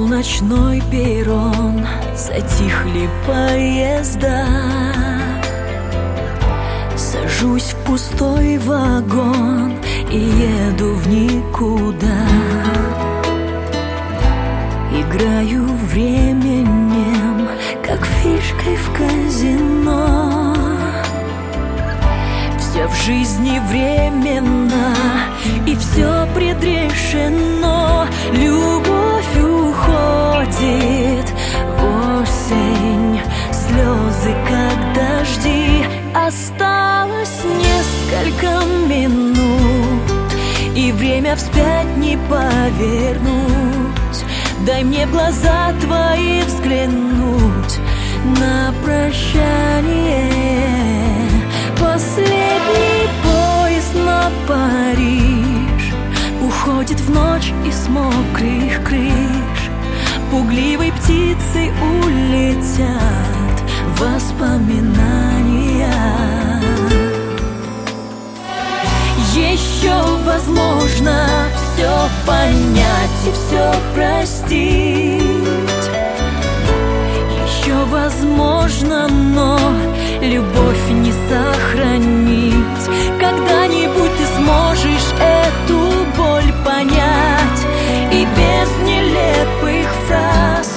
Ночной перрон, затихли поезда. Сажусь в пустой вагон и еду в никуда. Играю временем, как фишкой в казино. Все в жизни временно, и все предрешено. Любовь уходит в осень, слезы как дожди. Осталось несколько минут, и время вспять не повернуть. Дай мне в глаза твои взглянуть на прощание. Последний поезд на Париж уходит в ночь из мокрых крыш. Пугливой птицей улетят воспоминания. Еще возможно все понять и все простить. Еще возможно, но любовь не сохранить. Когда-нибудь ты сможешь эту боль понять, и без нелепых фраз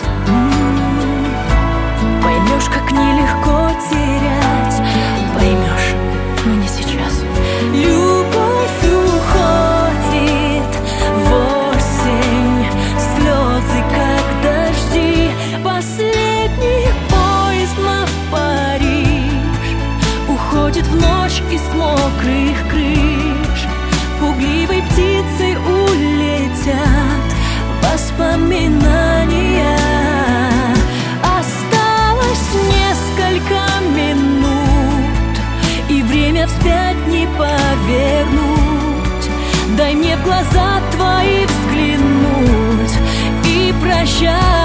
поймешь, как нелегко терять. Поймешь, но не сейчас. Любовь уходит в осень, слезы как дожди. Последний поезд на Париж уходит в ночь из мокрых крыш. Пугливой птицей улетят воспоминания. Осталось несколько минут, и время вспять не повернуть. Дай мне в глаза твои взглянуть и прощай.